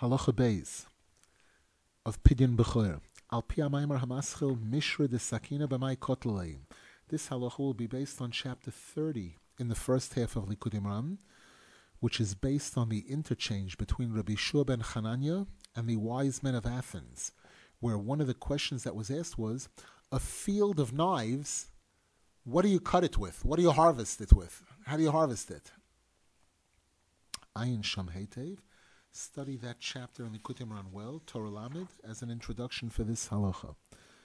Halacha Beis of Pidyon B'choyer. Al Pi HaMaimer HaMaschil Mishra de Sakina B'mai Kotlei. This halacha will be based on chapter 30 in the first half of Likutei Moharan, which is based on the interchange between Rabbi Shua ben Chananya and the wise men of Athens, where one of the questions that was asked was, a field of knives, what do you cut it with? What do you harvest it with? How do you harvest it? Ayin Sham Heitev. Study that chapter in Likutei Moharan well, Torah Lamed, as an introduction for this halacha.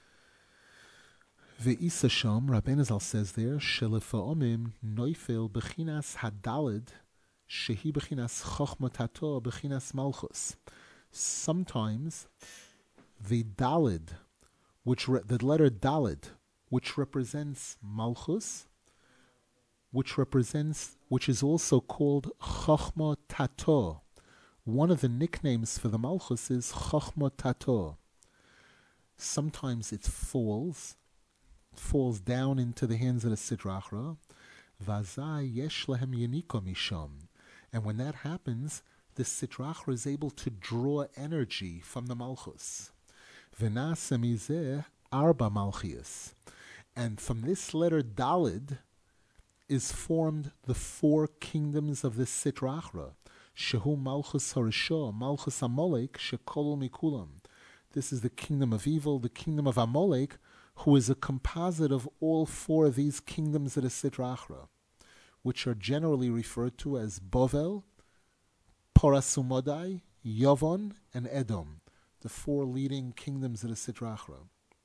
Ve'isa Sham, Rabbeinu Zal says there, Shelefa'omim noifel bechinas hadalid shehi bechinas chochma tato bechinas malchus. Sometimes the dalid, the letter dalid, which represents malchus, which is also called chochma tato. One of the nicknames for the malchus is chochma tato. Sometimes it falls down into the hands of the Sidra Achra. Vazai yesh lehem yeniko misham. And when that happens, the Sidra Achra is able to draw energy from the malchus. V'naseh mizeh arba malchias. And from this letter dalid is formed the four kingdoms of the Sitra Achra. Shehu Malchus Harisha, Malchus Amalek, Shekolol Mikulam. This is the kingdom of evil, the kingdom of Amalek, who is a composite of all four of these kingdoms of the Sitra Achra, which are generally referred to as Bovel, Porasumodai, Yavon, and Edom, the four leading kingdoms of the Sitra Achra.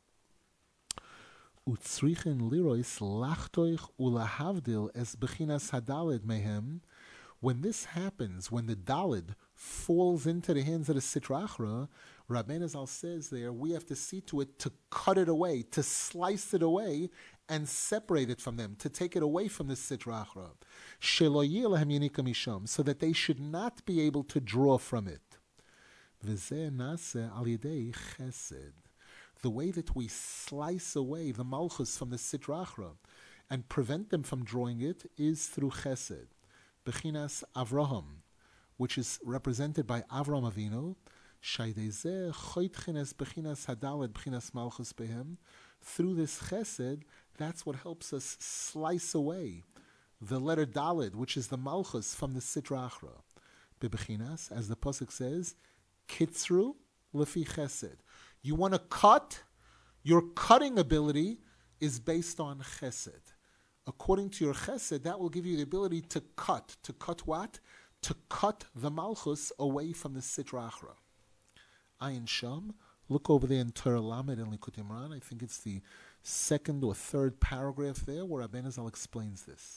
Utzrichen lirois lachtoich ulahavdil es bechinas hadalid mehem. When this happens, when the dalid falls into the hands of the Sitra Achra, Rabbeinu Zal says there, we have to see to it to cut it away, to slice it away, and separate it from them, to take it away from the Sitra Achra, shelo yeh lehem yenika misham, so that they should not be able to draw from it. V'zeh naseh al yedei chesed. The way that we slice away the malchus from the Sitra Achra and prevent them from drawing it is through chesed. Bechinas Avraham, which is represented by Avram Avinu, Shaydezeh Choytchines Bechinas Hadaled Bechinas Malchus Behem. Through this chesed, that's what helps us slice away the letter Daled, which is the Malchus from the Sitra Achra. Bebechinas, as the pasuk says, Kitzru Lefi Chesed. You want to cut, your cutting ability is based on chesed. According to your chesed, that will give you the ability to cut. To cut what? To cut the malchus away from the Sitra Achra. Ayin Sham. Look over there in Torah Lamed and Likutei Moharan. I think it's the second or third paragraph there where Rabbeinu Zal explains this.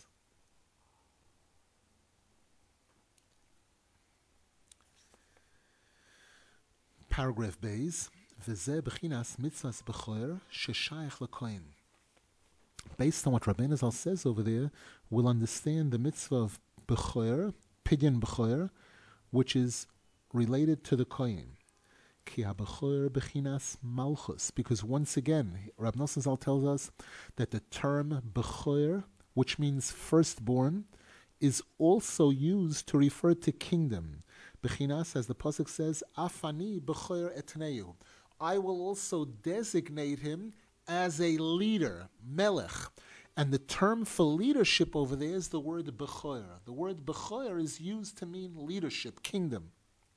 Paragraph Beis. V'zeh bechinas mitzvahs b'choyer sheshayach l'kohen. Based on what Rabbeinu Zal says over there, we'll understand the mitzvah of B'choyer, Pidyon B'choyer, which is related to the Kohen. Ki ha-B'choyer bechinas malchus. Because once again, Rabbi Nosson Zal tells us that the term B'choyer, which means firstborn, is also used to refer to kingdom. Bechinas, as the pasuk says, Afani B'choyer etneu. I will also designate him as a leader, melech. And the term for leadership over there is the word bechoyer. The word bechoyer is used to mean leadership, kingdom.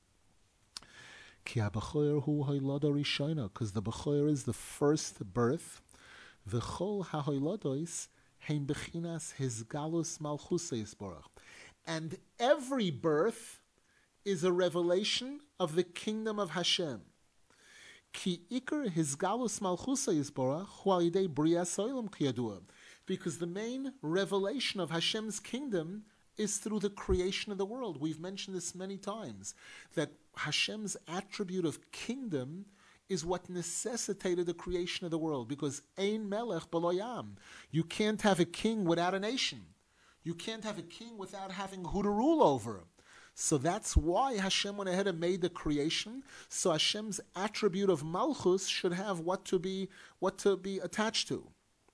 Ki ha-bechoyer hu hoylada rishona, because the bechoyer is the first birth. V'chol ha-hoyladois heim bechinas hizgalus malchusei yisborach. And every birth is a revelation of the kingdom of Hashem. Ki ikar hizgalus malchusa yisborach hu al yidei brias olam kiyadua, because the main revelation of Hashem's kingdom is through the creation of the world. We've mentioned this many times, that Hashem's attribute of kingdom is what necessitated the creation of the world, because ein melech b'lo yam. You can't have a king without a nation. You can't have a king without having who to rule over. So that's why Hashem went ahead and made the creation. So Hashem's attribute of malchus should have what to be attached to.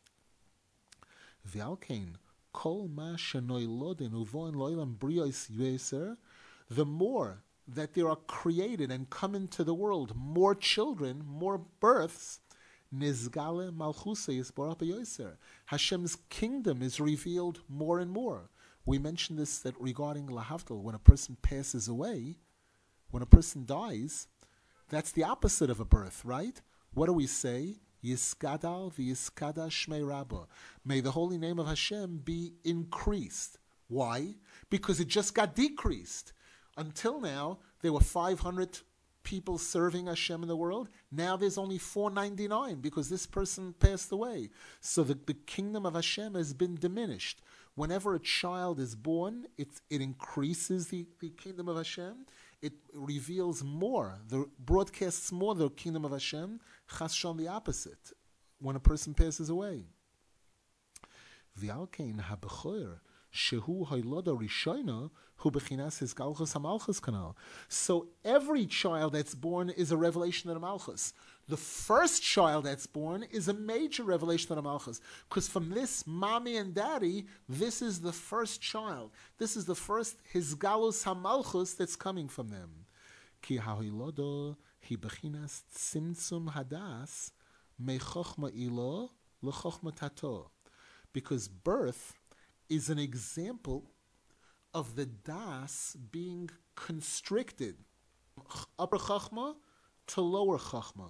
V'alkein kol ma shenoilodin uvoin loilam briyos yeser. The more that there are created and come into the world more children, more births, Nizgale Malchuse Yisborach B'Yoser. Hashem's kingdom is revealed more and more. We mentioned this that regarding Lahavdil, when a person passes away, when a person dies, that's the opposite of a birth, right? What do we say? Yiskadal v'yiskada shmei Rabba. May the holy name of Hashem be increased. Why? Because it just got decreased. Until now, there were 500 people serving Hashem in the world. Now there's only 499 because this person passed away. So the kingdom of Hashem has been diminished. Whenever a child is born, it increases the kingdom of Hashem. It reveals more, broadcasts more the kingdom of Hashem. Chas Shalom, the opposite, when a person passes away. V'alkein ha-bechor shehu hayloda rishona hu bechinas hisgalchus hamalchus kanal. So every child that's born is a revelation of the Malchus. The first child that's born is a major revelation of the Malchus, because from this mommy and daddy, this is the first child. This is the first hisgalus hamalchus that's coming from them. Ki hahilodo hi bechinas tzimtzum hadas mechochma ilo lechochma tato, because birth is an example of the das being constricted, upper chachma to lower chachma.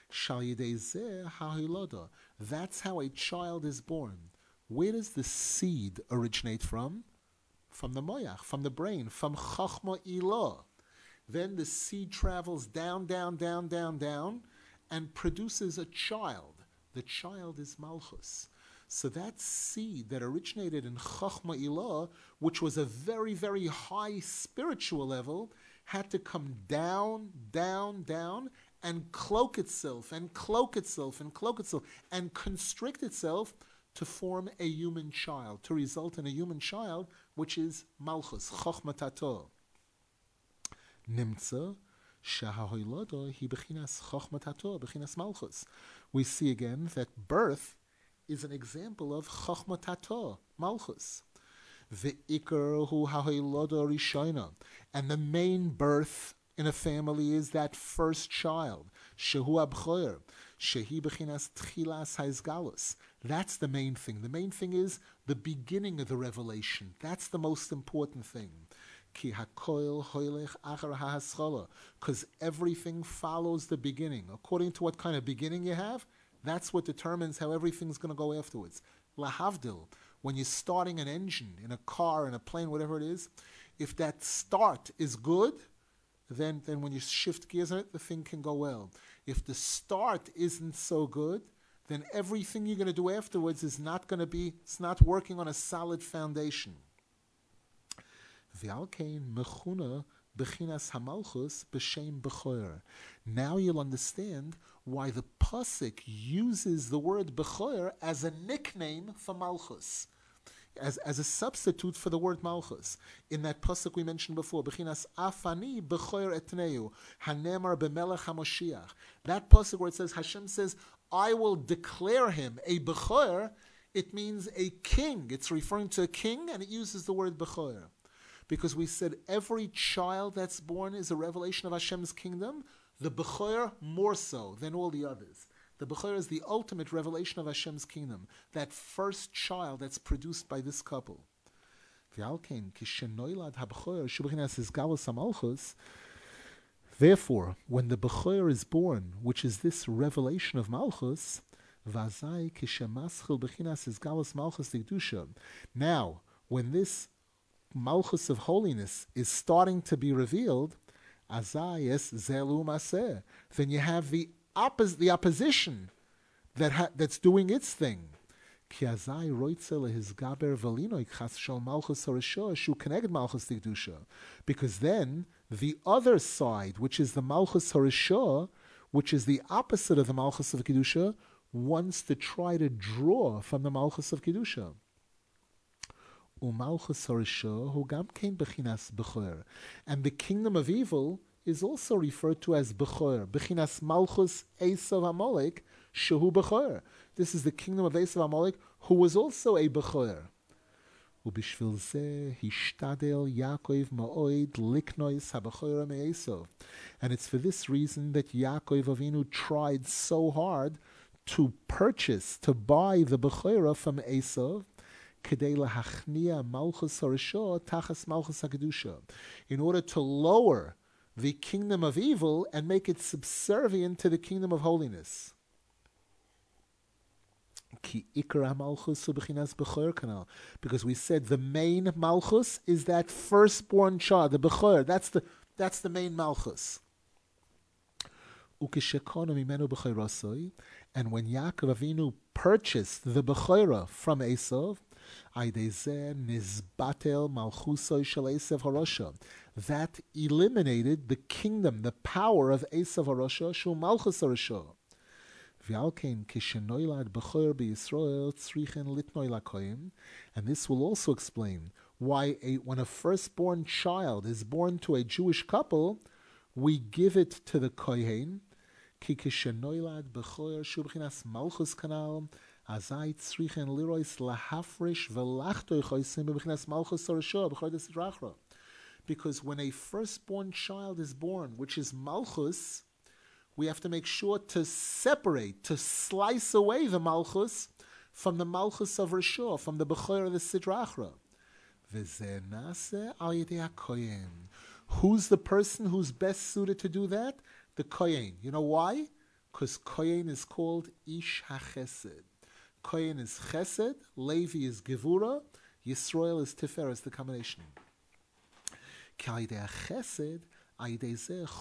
That's how a child is born. Where does the seed originate from? From the moyach, from the brain, from chachma ilah. Then the seed travels down, down, down, down, down, and produces a child. The child is malchus. So that seed that originated in chachma ilah, which was a very, very high spiritual level, had to come down, down, down, and cloak itself, and cloak itself, and cloak itself, and constrict itself to form a human child, to result in a human child, which is Malchus, Chochma Tato. Nimtza, Shahahoilodo, hi bechinas Chochma Tato, bechinas Malchus. We see again that birth is an example of Chochma Tato, Malchus. Ve'ikar hu hahoilodo rishoina. And the main birth in a family is that first child, shehu abchoyer, shehi bechinas tchilas haizgalus. That's the main thing. The main thing is the beginning of the revelation. That's the most important thing. Ki hakoil hoylech achar ha'haschala, because everything follows the beginning. According to what kind of beginning you have, that's what determines how everything's going to go afterwards. Lahavdil, when you're starting an engine in a car, in a plane, whatever it is, if that start is good, then when you shift gears on it, the thing can go well. If the start isn't so good, then everything you're going to do afterwards is not going to be, it's not working on a solid foundation. V'alkein mechuna bechinas hamalchus b'shem b'choyer. Now you'll understand why the pasuk uses the word b'choyer as a nickname for malchus, as a substitute for the word malchus. In that pasuk we mentioned before, bechinas afani b'choyer etneu hanemar b'melech hamoshiach. That pasuk where it says, Hashem says, I will declare him a b'choyer, it means a king. It's referring to a king, and it uses the word b'choyer. Because we said every child that's born is a revelation of Hashem's kingdom, the b'choyer more so than all the others. The b'choyer is the ultimate revelation of Hashem's kingdom, that first child that's produced by this couple. Therefore, when the b'choyer is born, which is this revelation of Malchus, now, when this Malchus of holiness is starting to be revealed, then you have the opposition that's doing its thing. Because then the other side, which is the Malchus Harishah, which is the opposite of the Malchus of Kedusha, wants to try to draw from the Malchus of Kedusha. And the kingdom of evil is also referred to as Bechor. Bechinas Malchus Esav Amalek Shehu Bechor. This is the kingdom of Esav Amalek, who was also a Bechor. ובשביל זה השתדל יעקב מאוד לקנוס הבכורה מעשיו. And it's for this reason that Yaakov Avinu tried so hard to purchase, to buy the Bechora from Esav, כדי להכניע מלכוס הרשע תחת מלכוס הקדושה, in order to lower the kingdom of evil and make it subservient to the kingdom of holiness. Because we said the main malchus is that firstborn child, the bechor. That's the main malchus. And when Yaakov Avinu purchased the bechora from Esav, that eliminated the kingdom, the power of Esav HaRasha, Shu Malchus HaRasha. And this will also explain why when a firstborn child is born to a Jewish couple, we give it to the Kohen. Because when a firstborn child is born, which is Malchus, we have to make sure to separate, to slice away the Malchus from the Malchus of Rishon, from the Bechor of the Sidra Achra. Who's the person who's best suited to do that? The Kohen. You know why? Because Kohen is called Ish HaChesed. Kohen is Chesed, Levi is Gevura, Yisrael is Tiferes, the combination. Chesed, because as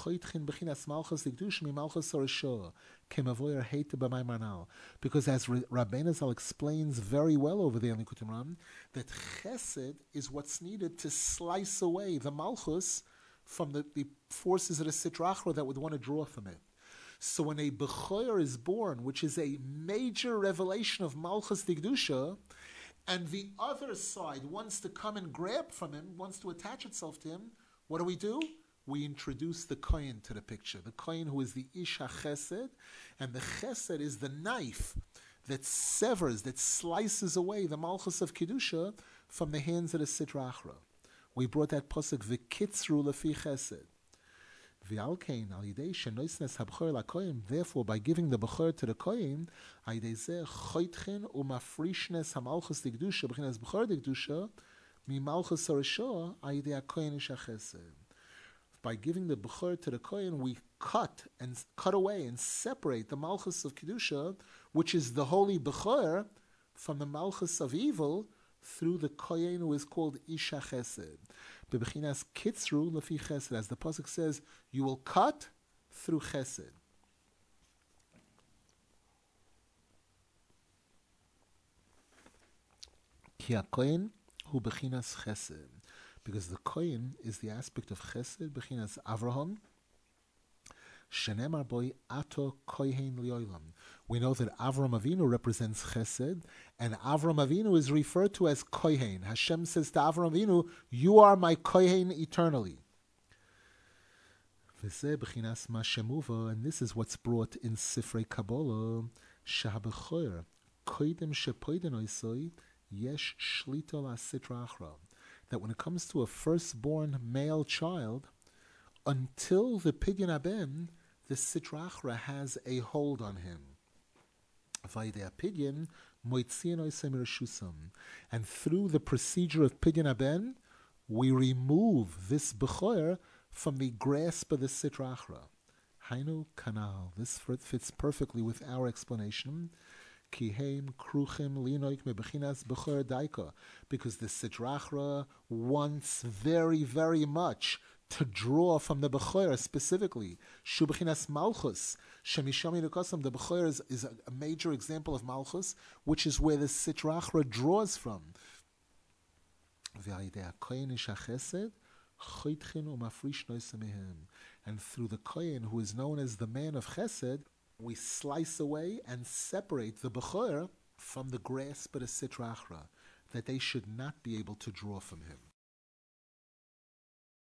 Rabbeinu Zal explains very well over there in Likutei Moharan, that chesed is what's needed to slice away the malchus from the forces of the Sitra Achra that would want to draw from it. So when a Bechor is born, which is a major revelation of Malchus Digdusha, and the other side wants to come and grab from him, wants to attach itself to him, what do? We introduce the Kohen to the picture. The Kohen who is the Ish HaChesed, and the Chesed is the knife that severs, that slices away the Malchus of Kedusha from the hands of the Sitra Achra. We brought that pasuk, V'kitzru lefi Chesed. V'alkein al yidei shenoisnes habchor lakohen. Therefore, by giving the bechor to the kohen, ayidei zeh choitchen umafrishnes hamalchus digdusha b'chinas bechor digdusha mimalchus harisha ayidei hakohen ish hachesed. By giving the bechor to the kohen, we cut away and separate the malchus of kedusha, which is the holy bechor, from the malchus of evil through the kohen who is called ish hachesed. Bebechinas kitzru lefi chesed, as the pasuk says, you will cut through chesed. Ki hakohen hu bechinas chesed, because the kohen is the aspect of chesed, bechinas Avraham. Shenemar boy ato kohen liolam. We know that Avram Avinu represents Chesed, and Avram Avinu is referred to as Kohen. Hashem says to Avram Avinu, you are my Kohen eternally. And this is what's brought in Sifrei Kabbalah, Shahabechoyer, Koidem Shepoiden Oisoi, Yesh Shlito La Sitra Achra. That when it comes to a firstborn male child, until the Pidyon Aben, the Sitra Achra has a hold on him. And through the procedure of Pidyon Aben, we remove this Bechor from the grasp of the Sitra Achra. Hainu Kanal. This fits perfectly with our explanation. Kiheim kruchim linoik mebechinas bechor daika, because the Sitra Achra wants very, very much to draw from the Bechor specifically. Shubechinas Malchus. Shemishami Nukasam, the Bechor is a major example of Malchus, which is where the Sitra Achra draws from. And through the Kohen, who is known as the man of Chesed, we slice away and separate the Bechor from the grasp of the Sitra Achra, that they should not be able to draw from him.